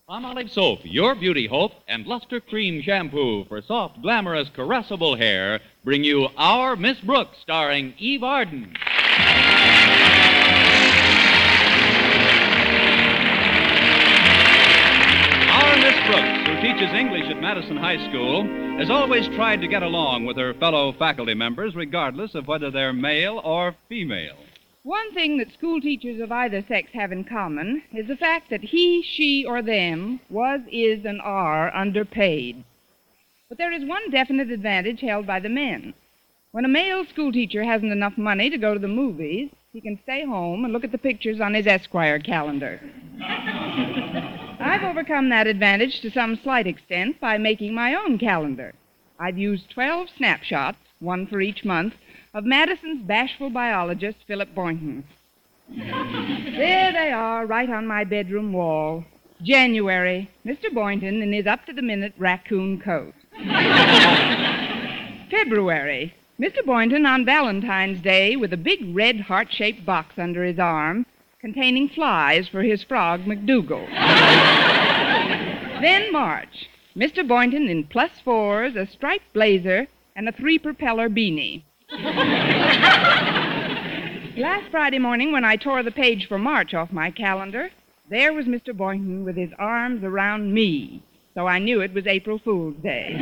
Palmolive Soap, your beauty hope, and Luster Cream Shampoo for soft, glamorous, caressable hair bring you Our Miss Brooks, starring Eve Arden. Our Miss Brooks, who teaches English at Madison High School, has always tried to get along with her fellow faculty members, regardless of whether they're male or female. One thing that school teachers of either sex have in common is the fact that he, she, or them was, is, and are underpaid. But there is one definite advantage held by the men. When a male school teacher hasn't enough money to go to the movies, he can stay home and look at the pictures on his Esquire calendar. I've overcome that advantage to some slight extent by making my own calendar. I've used 12 snapshots, one for each month, of Madison's bashful biologist, Philip Boynton. There they are, right on my bedroom wall. January, Mr. Boynton in his up-to-the-minute raccoon coat. February, Mr. Boynton on Valentine's Day with a big red heart-shaped box under his arm containing flies for his frog, McDougal. Then March, Mr. Boynton in +4s, a striped blazer, and a 3-propeller beanie. Last Friday morning, when I tore the page for March off my calendar, there was Mr. Boynton with his arms around me, so I knew it was April Fool's Day.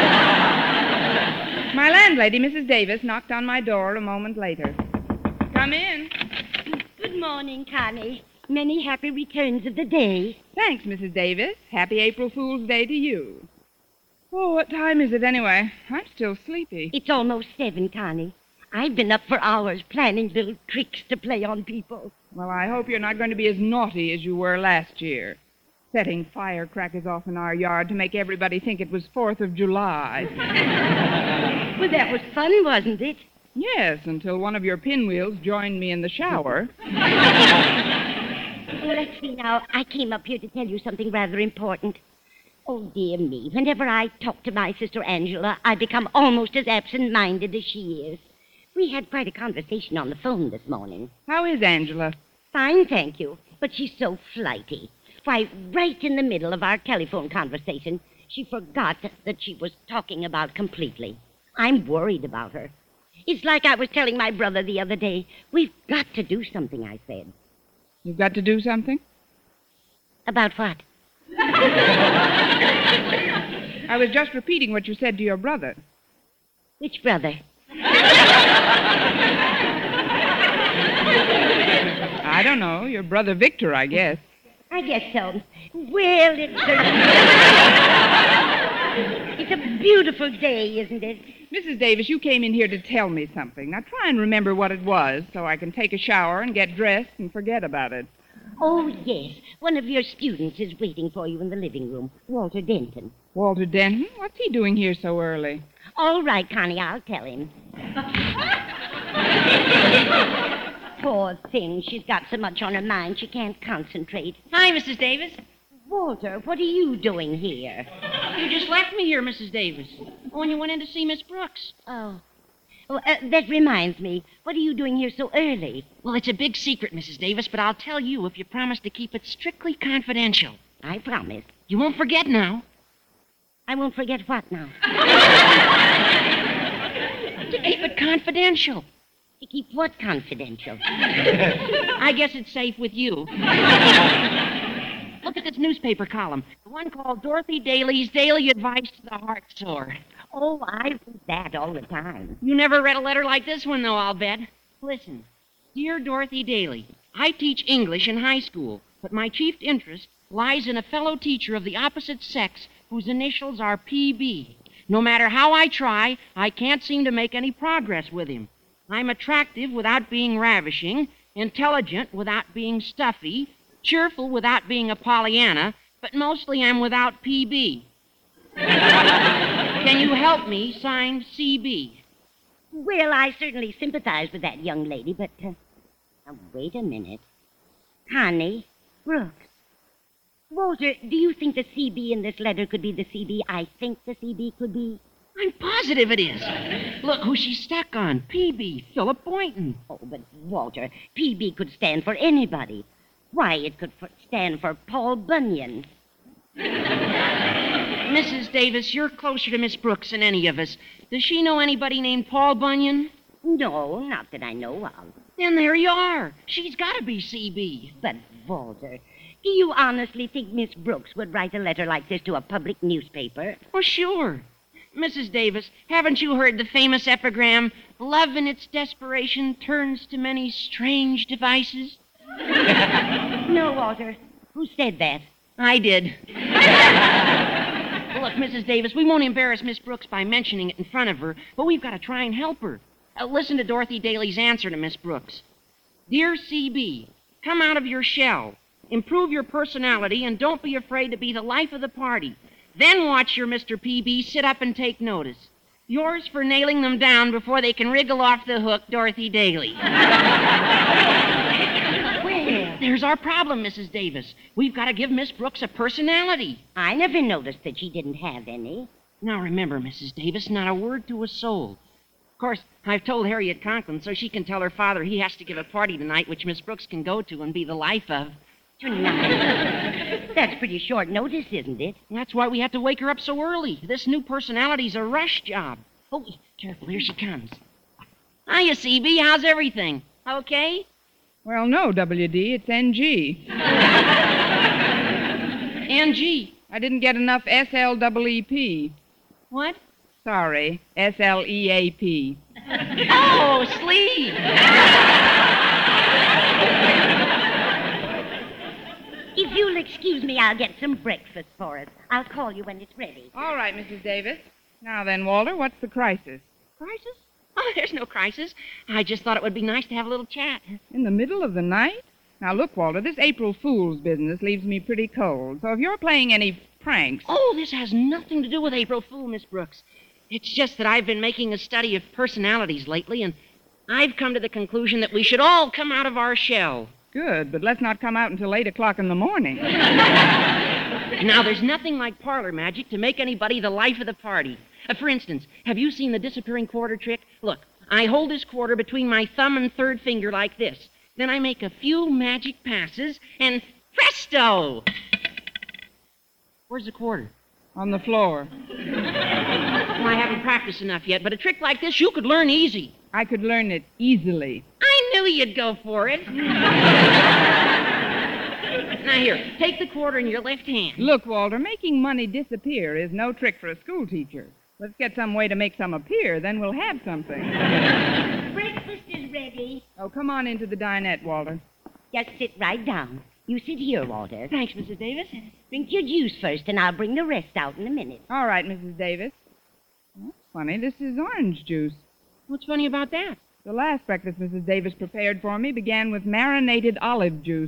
My landlady, Mrs. Davis, knocked on my door a moment later. Come in. Good morning, Connie. Many happy returns of the day. Thanks, Mrs. Davis. Happy April Fool's Day to you. Oh, what time is it anyway? I'm still sleepy. It's almost 7, Connie. I've been up for hours planning little tricks to play on people. Well, I hope you're not going to be as naughty as you were last year, setting firecrackers off in our yard to make everybody think it was 4th of July. Well, that was fun, wasn't it? Yes, until one of your pinwheels joined me in the shower. Well, let's see now. I came up here to tell you something rather important. Oh, dear me. Whenever I talk to my sister Angela, I become almost as absent-minded as she is. We had quite a conversation on the phone this morning. How is Angela? Fine, thank you. But she's so flighty. Why, right in the middle of our telephone conversation, she forgot that she was talking about completely. I'm worried about her. It's like I was telling my brother the other day. We've got to do something, I said. You've got to do something? About what? I was just repeating what you said to your brother. Which brother? I don't know. Your brother Victor, I guess. I guess so. Well, it's a beautiful day, isn't it? Mrs. Davis, you came in here to tell me something. Now try and remember what it was so I can take a shower and get dressed and forget about it. Oh, yes. One of your students is waiting for you in the living room, Walter Denton. Walter Denton? What's he doing here so early? All right, Connie, I'll tell him. Poor thing. She's got so much on her mind she can't concentrate. Hi, Mrs. Davis. Walter, what are you doing here? You just left me here, Mrs. Davis. When you went in to see Miss Brooks. Oh. That reminds me. What are you doing here so early? Well, it's a big secret, Mrs. Davis, but I'll tell you if you promise to keep it strictly confidential. I promise. You won't forget now. I won't forget what now? To keep it confidential. To keep what confidential? I guess it's safe with you. Look at this newspaper column. The one called Dorothy Daly's Daily Advice to the Heart Sore. Oh, I read that all the time. You never read a letter like this one, though, I'll bet. Listen. Dear Dorothy Daly, I teach English in high school, but my chief interest lies in a fellow teacher of the opposite sex whose initials are PB. No matter how I try, I can't seem to make any progress with him. I'm attractive without being ravishing, intelligent without being stuffy, cheerful without being a Pollyanna, but mostly I'm without PB. Can you help me? Signed, CB. Well, I certainly sympathize with that young lady, but... now, wait a minute. Connie Brooks. Walter, do you think the CB in this letter could be the CB I think the CB could be? I'm positive it is. Look who she's stuck on. PB, Philip Boynton. Oh, but Walter, PB could stand for anybody. Why, it could stand for Paul Bunyan. Mrs. Davis, you're closer to Miss Brooks than any of us. Does she know anybody named Paul Bunyan? No, not that I know of. Then there you are. She's got to be CB. But, Walter, do you honestly think Miss Brooks would write a letter like this to a public newspaper? Well, sure. Mrs. Davis, haven't you heard the famous epigram, "Love in its desperation turns to many strange devices"? No, Walter. Who said that? I did. Well, look, Mrs. Davis, we won't embarrass Miss Brooks by mentioning it in front of her, but we've got to try and help her. Listen to Dorothy Daly's answer to Miss Brooks. Dear CB, come out of your shell. Improve your personality and don't be afraid to be the life of the party. Then watch your Mr. PB sit up and take notice. Yours for nailing them down before they can wriggle off the hook, Dorothy Daly. Well, There's our problem, Mrs. Davis. We've got to give Miss Brooks a personality. I never noticed that she didn't have any. Now remember, Mrs. Davis, not a word to a soul. Of course, I've told Harriet Conklin so she can tell her father he has to give a party tonight which Miss Brooks can go to and be the life of. Tonight. That's pretty short notice, isn't it? That's why we had to wake her up so early. This new personality's a rush job. Oh, careful, here she comes. Hiya, CB, how's everything? Okay? Well, no, WD, it's NG. NG. I didn't get enough SLEEP. What? Sorry, SLEAP. Oh, sleep. If you'll excuse me, I'll get some breakfast for us. I'll call you when it's ready. All right, Mrs. Davis. Now then, Walter, what's the crisis? Crisis? Oh, there's no crisis. I just thought it would be nice to have a little chat. In the middle of the night? Now, look, Walter, this April Fool's business leaves me pretty cold. So if you're playing any pranks... Oh, this has nothing to do with April Fool, Miss Brooks. It's just that I've been making a study of personalities lately, and I've come to the conclusion that we should all come out of our shell. Good, but let's not come out until 8 o'clock in the morning. Now, there's nothing like parlor magic to make anybody the life of the party. For instance, have you seen the disappearing quarter trick? Look, I hold this quarter between my thumb and third finger like this. Then I make a few magic passes, and presto! Where's the quarter? On the floor. Well, I haven't practiced enough yet, but a trick like this you could learn easy. I could learn it easily. I knew you'd go for it. Now, here, take the quarter in your left hand. Look, Walter, making money disappear is no trick for a school teacher. Let's get some way to make some appear, then we'll have something. Breakfast is ready. Oh, come on into the dinette, Walter. Just sit right down. You sit here, Walter. Thanks, Mrs. Davis. Drink your juice first, and I'll bring the rest out in a minute. All right, Mrs. Davis. That's funny. This is orange juice. What's funny about that? The last breakfast Mrs. Davis prepared for me began with marinated olive juice.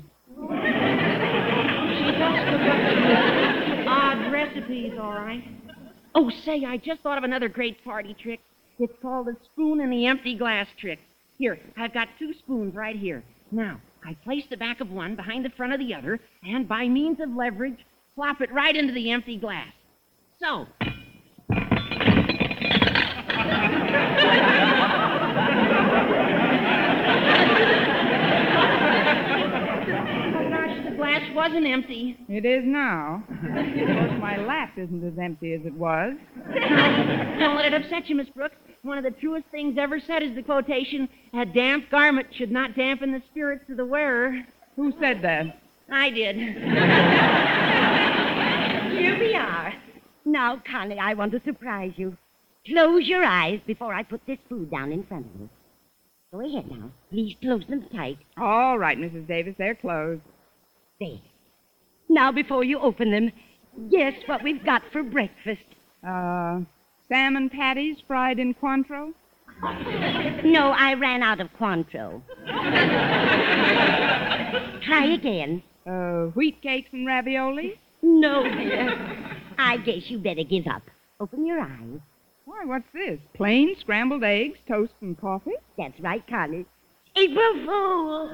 Odd recipes, all right. Oh, say, I just thought of another great party trick. It's called the spoon in the empty glass trick. Here, I've got 2 spoons right here. Now, I place the back of one behind the front of the other, and by means of leverage, plop it right into the empty glass. So. Oh, gosh, the glass wasn't empty. It is now. Of course, my lap isn't as empty as it was. Don't let it upset you, Miss Brooks. One of the truest things ever said is the quotation, "A damp garment should not dampen the spirits of the wearer." Who said that? I did. Here we are. Now, Connie, I want to surprise you. Close your eyes before I put this food down in front of you. Go ahead now. Please close them tight. All right, Mrs. Davis, they're closed. There. Now, before you open them, guess what we've got for breakfast. Salmon patties fried in Cointreau? No, I ran out of Cointreau. Try again. Wheat cakes and ravioli? No, dear. I guess you better give up. Open your eyes. Why, what's this? Plain scrambled eggs, toast, and coffee? That's right, Connie. April Fool!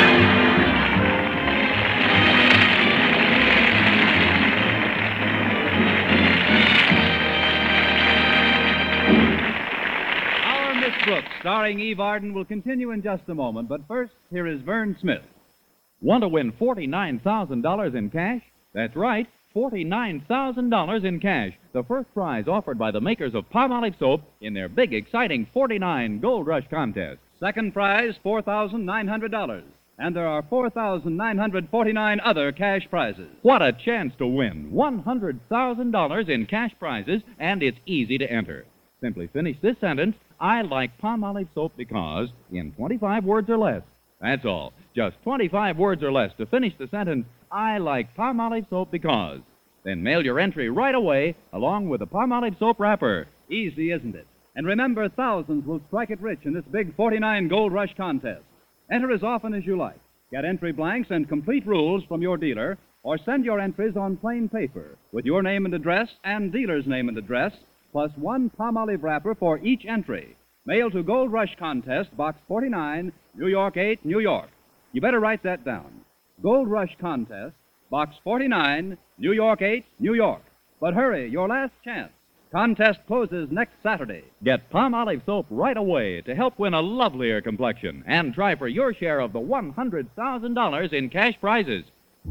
Our Miss Brooks, starring Eve Arden, will continue in just a moment. But first, here is Vern Smith. Want to win $49,000 in cash? That's right. $49,000 in cash, the first prize offered by the makers of Palmolive soap in their big, exciting 49 Gold Rush contest. Second prize, $4,900. And there are 4,949 other cash prizes. What a chance to win $100,000 in cash prizes, and it's easy to enter. Simply finish this sentence, I like Palmolive soap because, in 25 words or less. That's all. Just 25 words or less to finish the sentence, I like Palmolive soap because. Then mail your entry right away, along with a Palmolive soap wrapper. Easy, isn't it? And remember, thousands will strike it rich in this big 49 Gold Rush contest. Enter as often as you like. Get entry blanks and complete rules from your dealer, or send your entries on plain paper with your name and address and dealer's name and address, plus one Palmolive wrapper for each entry. Mail to Gold Rush Contest, Box 49, New York 8, New York. You better write that down. Gold Rush Contest, Box 49, New York 8, New York. But hurry, your last chance. Contest closes next Saturday. Get Palmolive soap right away to help win a lovelier complexion and try for your share of the $100,000 in cash prizes.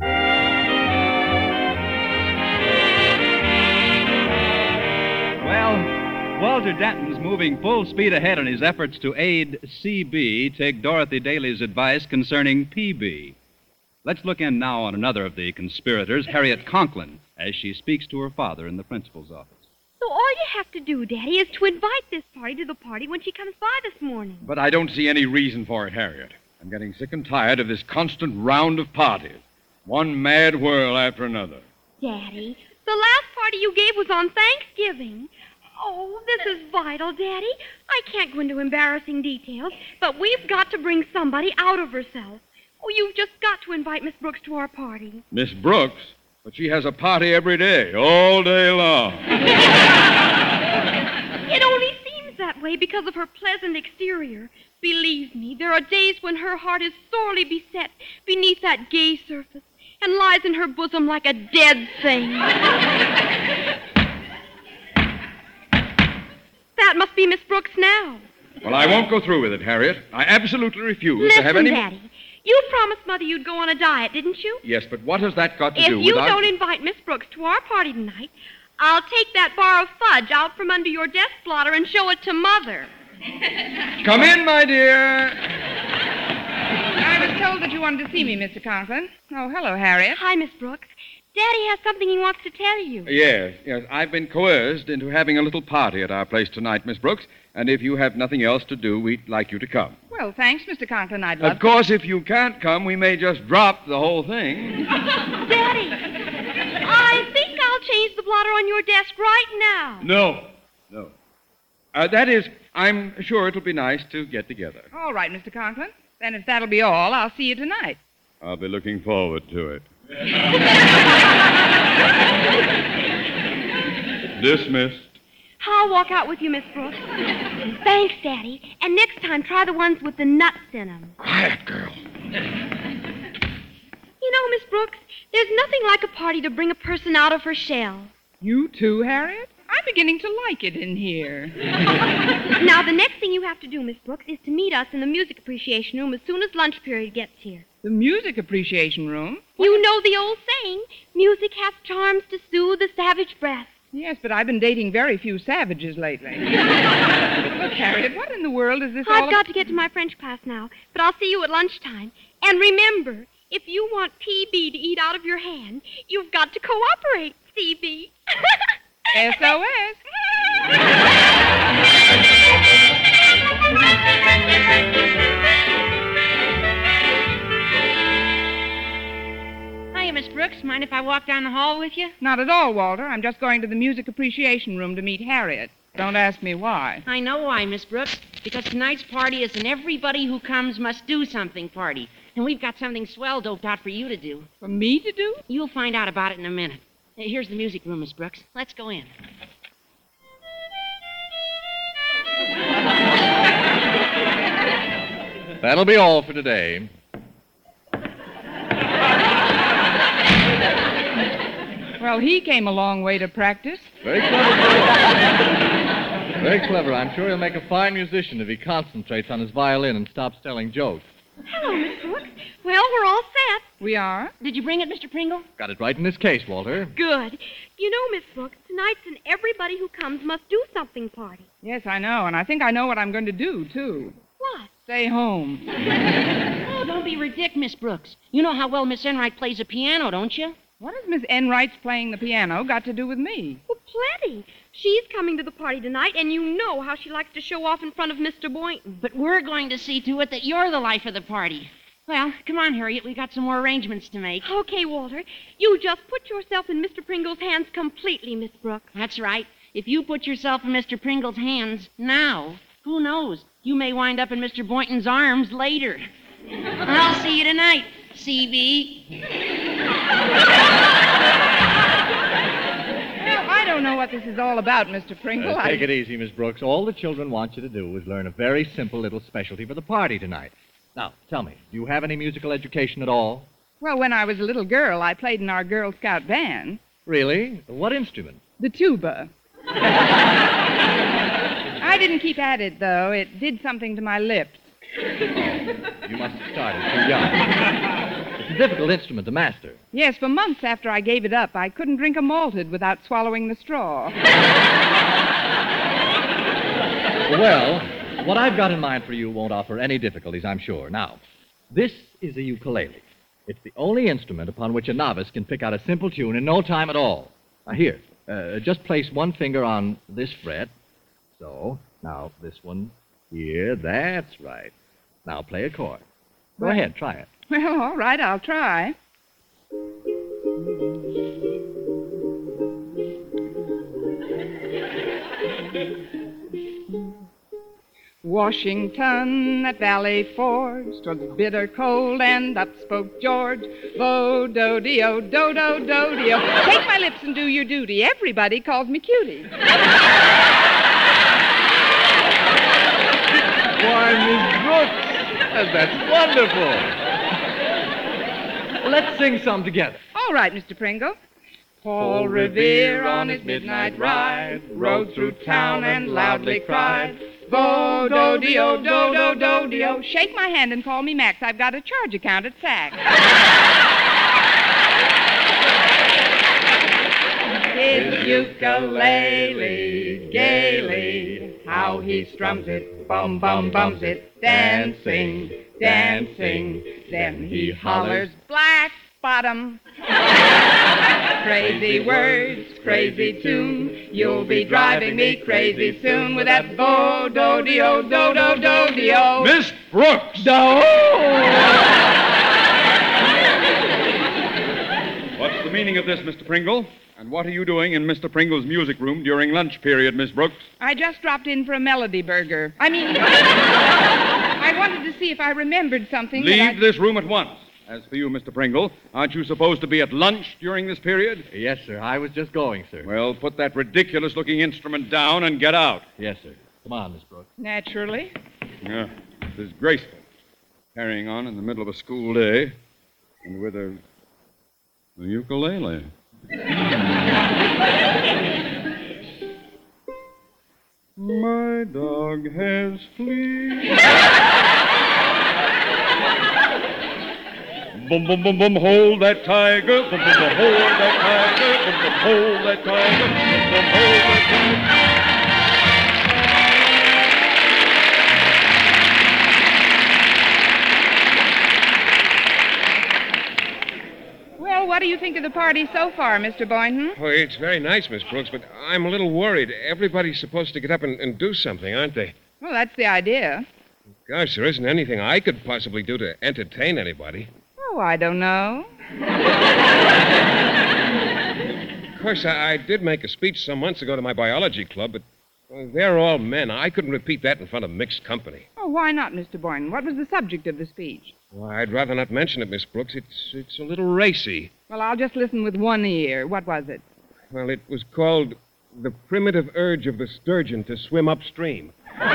Well, Walter Denton's moving full speed ahead in his efforts to aid CB take Dorothy Daly's advice concerning PB. Let's look in now on another of the conspirators, Harriet Conklin, as she speaks to her father in the principal's office. So all you have to do, Daddy, is to invite this party to the party when she comes by this morning. But I don't see any reason for it, Harriet. I'm getting sick and tired of this constant round of parties. One mad whirl after another. Daddy, the last party you gave was on Thanksgiving. Oh, this is vital, Daddy. I can't go into embarrassing details, but we've got to bring somebody out of herself. Oh, you've just got to invite Miss Brooks to our party. Miss Brooks? But she has a party every day, all day long. It only seems that way because of her pleasant exterior. Believe me, there are days when her heart is sorely beset beneath that gay surface and lies in her bosom like a dead thing. That must be Miss Brooks now. Well, I won't go through with it, Harriet. I absolutely refuse to have Listen, any... Daddy, you promised Mother you'd go on a diet, didn't you? Yes, but what has that got to do If with you our... don't invite Miss Brooks to our party tonight, I'll take that bar of fudge out from under your desk blotter and show it to Mother. Come in, my dear. I was told that you wanted to see me, Mr. Conklin. Oh, hello, Harriet. Hi, Miss Brooks. Daddy has something he wants to tell you. Yes. I've been coerced into having a little party at our place tonight, Miss Brooks, and if you have nothing else to do, we'd like you to come. Well, thanks, Mr. Conklin. I'd love Of course, if you can't come, we may just drop the whole thing. Daddy, I think I'll change the blotter on your desk right now. No. That is, I'm sure it'll be nice to get together. All right, Mr. Conklin. Then if that'll be all, I'll see you tonight. I'll be looking forward to it. Dismissed. I'll walk out with you, Miss Brooks. Thanks, Daddy. And next time, try the ones with the nuts in them. Quiet, girl. You know, Miss Brooks, there's nothing like a party to bring a person out of her shell. You too, Harriet? I'm beginning to like it in here. Now, the next thing you have to do, Miss Brooks, is to meet us in the music appreciation room as soon as lunch period gets here. The music appreciation room? You know the old saying, music has charms to soothe the savage breast. Yes, but I've been dating very few savages lately. Look, Harriet, what in the world is this all I've got to get to my French class now, but I'll see you at lunchtime. And remember, if you want PB to eat out of your hand, you've got to cooperate, CB. SOS. Hiya, Miss Brooks. Mind if I walk down the hall with you? Not at all, Walter. I'm just going to the music appreciation room to meet Harriet. Don't ask me why. I know why, Miss Brooks. Because tonight's party is an everybody who comes must do something party. And we've got something swell doped out for you to do. For me to do? You'll find out about it in a minute. Here's the music room, Miss Brooks. Let's go in. That'll be all for today. Well, he came a long way to practice. Very clever. Very clever. I'm sure he'll make a fine musician if he concentrates on his violin and stops telling jokes. Hello, Miss Brooks. Well, we're all set. We are? Did you bring it, Mr. Pringle? Got it right in this case, Walter. Good. You know, Miss Brooks, tonight's an everybody who comes must do something party. Yes, I know, and I think I know what I'm going to do, too. What? Stay home. Oh, don't be ridiculous, Miss Brooks. You know how well Miss Enright plays the piano, don't you? What has Miss Enright's playing the piano got to do with me? Well, plenty. She's coming to the party tonight, and you know how she likes to show off in front of Mr. Boynton. But we're going to see to it that you're the life of the party. Well, come on, Harriet. We got some more arrangements to make. Okay, Walter. You just put yourself in Mr. Pringle's hands completely, Miss Brooks. That's right. If you put yourself in Mr. Pringle's hands now, who knows? You may wind up in Mr. Boynton's arms later. I'll see you tonight, CB. I don't know what this is all about, Mr. Pringle. Take it easy, Miss Brooks. All the children want you to do is learn a very simple little specialty for the party tonight. Now, tell me, do you have any musical education at all? Well, when I was a little girl, I played in our Girl Scout band. Really? What instrument? The tuba. I didn't keep at it, though. It did something to my lips. You must have started too young. It's a difficult instrument to master. Yes, for months after I gave it up, I couldn't drink a malted without swallowing the straw. Well, what I've got in mind for you won't offer any difficulties, I'm sure. Now, this is a ukulele. It's the only instrument upon which a novice can pick out a simple tune in no time at all. Now, here, just place one finger on this fret. So, now this one here, that's right. Now play a chord. Go ahead, try it. Well, all right, I'll try. Washington at Valley Forge, 'twas bitter cold, and up spoke George. Vo-do-de-o, do-do-do-de-o. Take my lips and do your duty. Everybody calls me cutie. Why, Miss Brooks, that's wonderful. Let's sing some together. All right, Mr. Pringle. Paul Revere on his midnight ride rode through town and loudly cried, Vo-do-de-o, do-do-do-de-o. Shake my hand and call me Max. I've got a charge account at Saks. His ukulele gaily, how he strums it, bum bum bums it, dancing, dancing. Then he hollers, black bottom. Crazy words, crazy tune. You'll be driving me crazy soon with that vo-do-de-o, do-do-do-de-o. Miss Brooks! What's the meaning of this, Mr. Pringle? And what are you doing in Mr. Pringle's music room during lunch period, Miss Brooks? I just dropped in for a melody burger. I wanted to see if I remembered something. Leave this room at once. As for you, Mr. Pringle, aren't you supposed to be at lunch during this period? Yes, sir. I was just going, sir. Well, put that ridiculous-looking instrument down and get out. Yes, sir. Come on, Miss Brooks. Naturally. Yeah, disgraceful. Carrying on in the middle of a school day and with a ukulele. My dog has fleas. Boom, boom, boom, boom, hold that tiger. Boom, boom, boom, hold that tiger. Boom, boom, hold that tiger. Boom, boom, hold that Well, what do you think of the party so far, Mr. Boynton? Oh, it's very nice, Miss Brooks, but I'm a little worried. Everybody's supposed to get up and do something, aren't they? Well, that's the idea. Gosh, there isn't anything I could possibly do to entertain anybody. Oh, I don't know. Of course, I did make a speech some months ago to my biology club, but they're all men. I couldn't repeat that in front of mixed company. Oh, why not, Mr. Boynton? What was the subject of the speech? Well, I'd rather not mention it, Miss Brooks. It's a little racy. Well, I'll just listen with one ear. What was it? Well, it was called The Primitive Urge of the Sturgeon to Swim Upstream.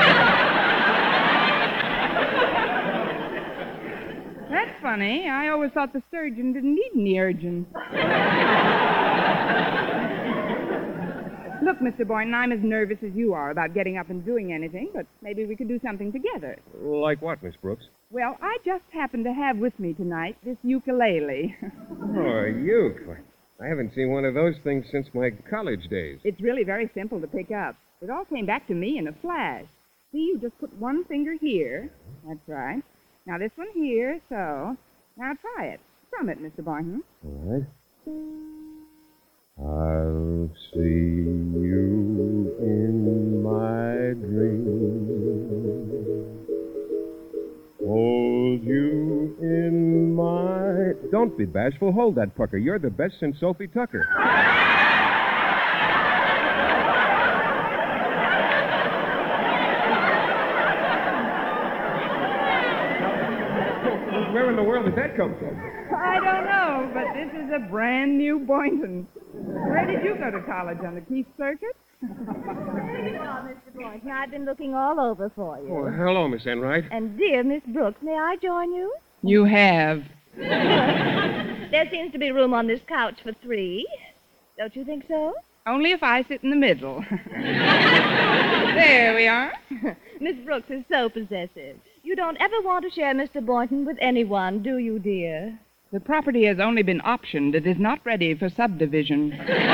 That's funny. I always thought the sturgeon didn't need any urging. Look, Look, Mr. Boynton, I'm as nervous as you are about getting up and doing anything, but maybe we could do something together. Like what, Miss Brooks? Well, I just happen to have with me tonight this ukulele. Oh, a uke. I haven't seen one of those things since my college days. It's really very simple to pick up. It all came back to me in a flash. See, you just put one finger here. That's right. Now this one here, so. Now try it. Strum it, Mr. Boynton. All right. I'll see you in my dreams. Hold you in my... Don't be bashful. Hold that pucker. You're the best since Sophie Tucker. Where in the world did that come from? I don't know, but this is a brand new Boynton. Where did you go to college, on the Keith Circuit? Mr. Boynton, I've been looking all over for you. Oh, hello, Miss Enright. And dear Miss Brooks, may I join you? You have. There seems to be room on this couch for 3. Don't you think so? Only if I sit in the middle. There we are. Miss Brooks is so possessive. You don't ever want to share Mr. Boynton with anyone, do you, dear? The property has only been optioned. It is not ready for subdivision.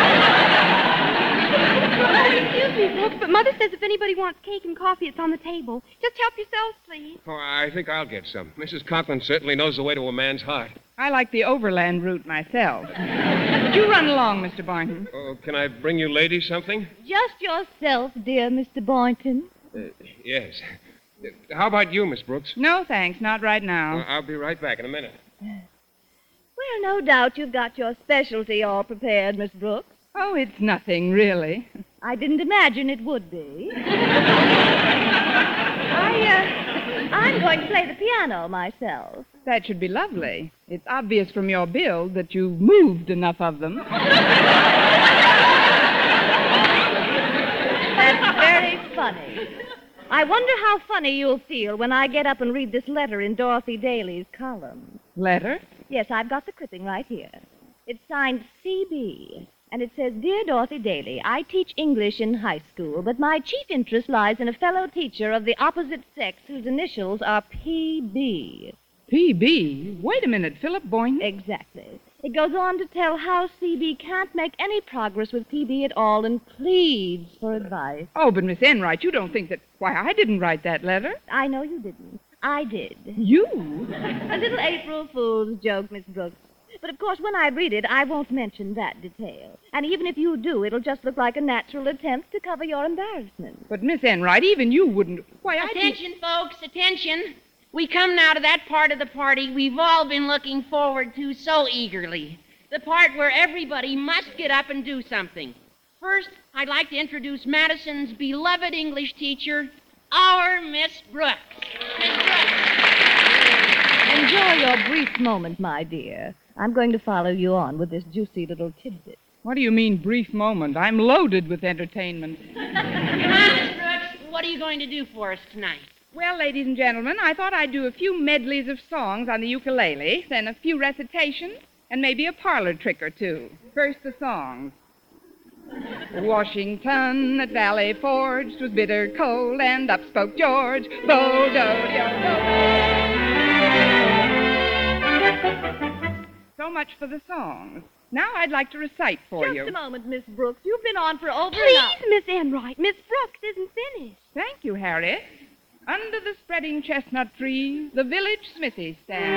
Excuse me, Brooks, but Mother says if anybody wants cake and coffee, it's on the table. Just help yourselves, please. Oh, I think I'll get some. Mrs. Conklin certainly knows the way to a man's heart. I like the overland route myself. Would you run along, Mr. Boynton? Oh, can I bring you ladies something? Just yourself, dear Mr. Boynton. Yes. How about you, Miss Brooks? No, thanks. Not right now. I'll be right back in a minute. Well, no doubt you've got your specialty all prepared, Miss Brooks. Oh, it's nothing, really. I didn't imagine it would be. I'm going to play the piano myself. That should be lovely. It's obvious from your build that you've moved enough of them. That's very funny. I wonder how funny you'll feel when I get up and read this letter in Dorothy Daly's column. Letter? Yes, I've got the clipping right here. It's signed C.B., and it says, Dear Dorothy Daly, I teach English in high school, but my chief interest lies in a fellow teacher of the opposite sex whose initials are P.B. P.B.? Wait a minute, Philip Boynton? Exactly. It goes on to tell how C.B. can't make any progress with P.B. at all and pleads for advice. Oh, but Miss Enright, you don't think that... Why, I didn't write that letter. I know you didn't. I did. You? A little April Fool's joke, Miss Brooks. But, of course, when I read it, I won't mention that detail. And even if you do, it'll just look like a natural attempt to cover your embarrassment. But, Miss Enright, even you wouldn't... Why, Attention, folks, attention. We come now to that part of the party we've all been looking forward to so eagerly. The part where everybody must get up and do something. First, I'd like to introduce Madison's beloved English teacher, our Miss Brooks. Miss Brooks. Enjoy your brief moment, my dear. I'm going to follow you on with this juicy little tidbit. What do you mean, brief moment? I'm loaded with entertainment. Come on, Miss Brooks. What are you going to do for us tonight? Well, ladies and gentlemen, I thought I'd do a few medleys of songs on the ukulele, then a few recitations, and maybe a parlor trick or two. First, the songs. Washington at Valley Forge 'twas bitter cold, and up spoke George. Bo-do-do-do. So much for the songs. Now I'd like to recite for you. Just a moment, Miss Brooks. You've been on for over an Please, hour. Miss Enright. Miss Brooks isn't finished. Thank you, Harriet. Under the spreading chestnut tree, the village smithy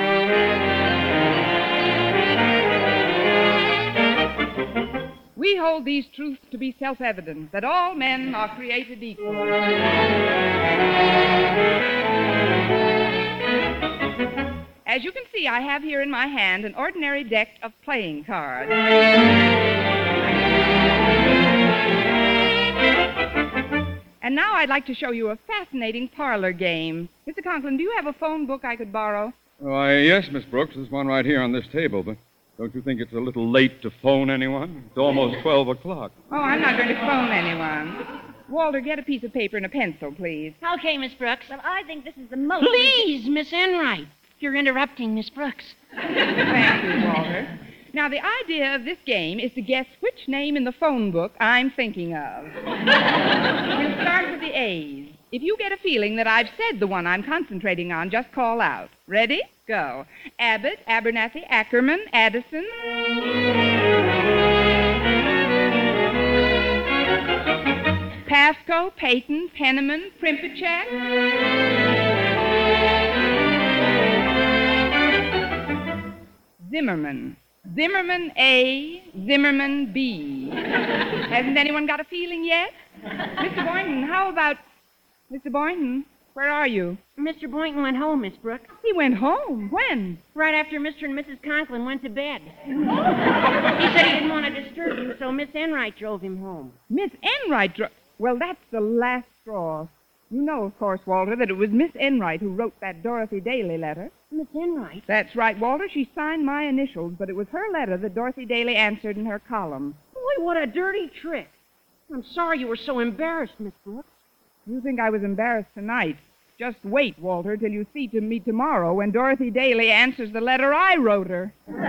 stands. We hold these truths to be self-evident, that all men are created equal. As you can see, I have here in my hand an ordinary deck of playing cards. And now I'd like to show you a fascinating parlor game. Mr. Conklin, do you have a phone book I could borrow? Why, yes, Miss Brooks. There's one right here on this table, but don't you think it's a little late to phone anyone? It's almost 12 o'clock. Oh, I'm not going to phone anyone. Walter, get a piece of paper and a pencil, please. Okay, Miss Brooks. Well, I think this is the most... Please, Miss Enright. You're interrupting Miss Brooks. Thank you, Walter. Now, the idea of this game is to guess which name in the phone book I'm thinking of. We'll start with the A's. If you get a feeling that I've said the one I'm concentrating on, just call out. Ready? Go. Abbott, Abernathy, Ackerman, Addison. Pasco, Peyton, Penniman, Primpachek. Zimmerman. Zimmerman A, Zimmerman B. Hasn't anyone got a feeling yet? Mr. Boynton, how about... Mr. Boynton, where are you? Mr. Boynton went home, Miss Brooks. He went home. When? Right after Mr. and Mrs. Conklin went to bed. He said he didn't want to disturb you, so Miss Enright drove him home. Miss Enright Well, that's the last straw. You know, of course, Walter, that it was Miss Enright who wrote that Dorothy Daly letter. Miss Enright? That's right, Walter. She signed my initials, but it was her letter that Dorothy Daly answered in her column. Boy, what a dirty trick. I'm sorry you were so embarrassed, Miss Brooks. You think I was embarrassed tonight. Just wait, Walter, till you see me tomorrow when Dorothy Daly answers the letter I wrote her.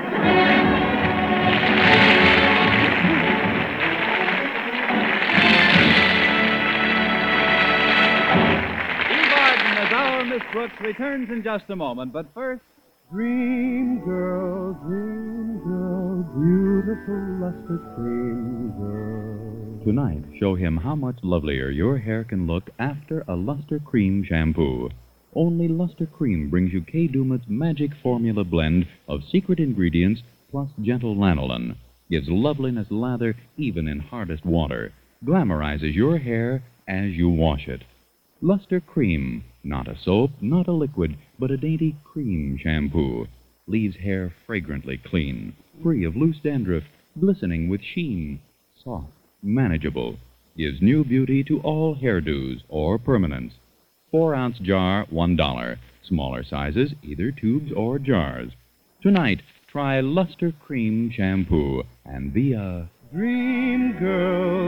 Our Miss Brooks returns in just a moment, but first... Dream girl, beautiful luster cream girl. Tonight, show him how much lovelier your hair can look after a Luster Cream shampoo. Only Luster Cream brings you Kay Daumit's magic formula blend of secret ingredients plus gentle lanolin. Gives loveliness lather even in hardest water. Glamorizes your hair as you wash it. Luster Cream, not a soap, not a liquid, but a dainty cream shampoo. Leaves hair fragrantly clean, free of loose dandruff, glistening with sheen. Soft, manageable. Gives new beauty to all hairdos or permanents. 4-ounce jar, $1. Smaller sizes, either tubes or jars. Tonight, try Luster Cream Shampoo and be a... Dream girl,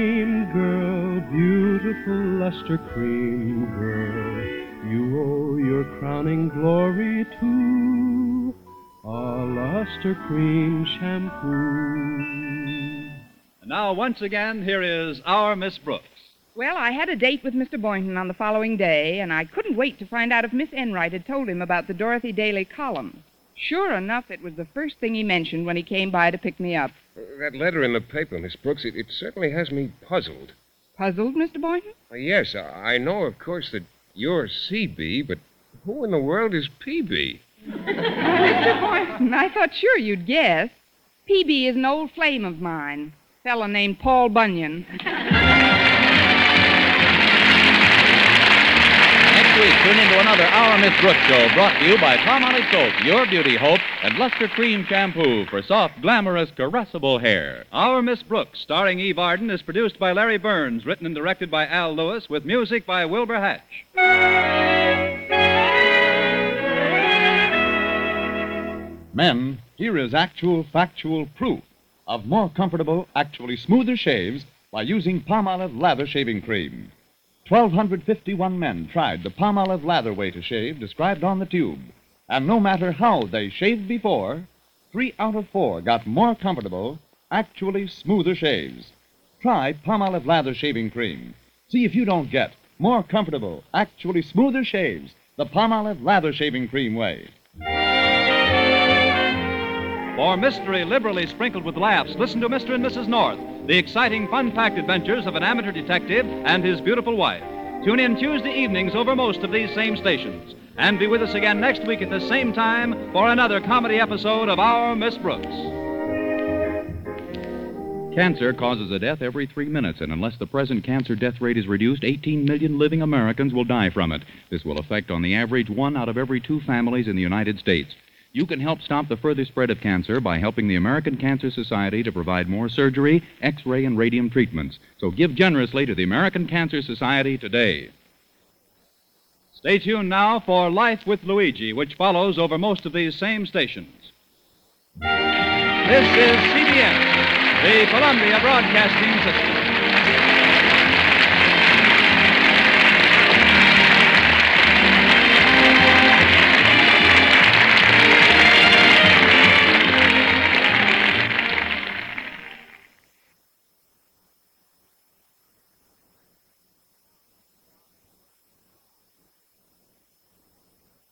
beautiful luster cream girl. You owe your crowning glory to a luster cream shampoo. And now, once again, here is our Miss Brooks. Well, I had a date with Mr. Boynton on the following day, and I couldn't wait to find out if Miss Enright had told him about the Dorothy Daly column. Sure enough, it was the first thing he mentioned when he came by to pick me up. That letter in the paper, Miss Brooks, it certainly has me puzzled. Puzzled, Mr. Boynton? Yes, I know, of course, that you're CB, but who in the world is PB? Mr. Boynton, I thought sure you'd guess. PB is an old flame of mine, a fellow named Paul Bunyan. Next week, tune into another Our Miss Brooks show brought to you by Palmolive Soap, Your Beauty Hope, and Luster Cream Shampoo for soft, glamorous, caressable hair. Our Miss Brooks, starring Eve Arden, is produced by Larry Burns, written and directed by Al Lewis, with music by Wilbur Hatch. Men, here is actual, factual proof of more comfortable, actually smoother shaves by using Palmolive Lather Shaving Cream. 1,251 men tried the Palmolive Lather way to shave described on the tube. And no matter how they shaved before, 3 out of 4 got more comfortable, actually smoother shaves. Try Palmolive Lather Shaving Cream. See if you don't get more comfortable, actually smoother shaves the Palmolive Lather Shaving Cream way. For mystery liberally sprinkled with laughs, listen to Mr. and Mrs. North, the exciting, fun-packed adventures of an amateur detective and his beautiful wife. Tune in Tuesday evenings over most of these same stations. And be with us again next week at the same time for another comedy episode of Our Miss Brooks. Cancer causes a death every 3 minutes, and unless the present cancer death rate is reduced, 18 million living Americans will die from it. This will affect, on the average, 1 out of every 2 families in the United States. You can help stop the further spread of cancer by helping the American Cancer Society to provide more surgery, X-ray, and radium treatments. So give generously to the American Cancer Society today. Stay tuned now for Life with Luigi, which follows over most of these same stations. This is CBS, the Columbia Broadcasting System.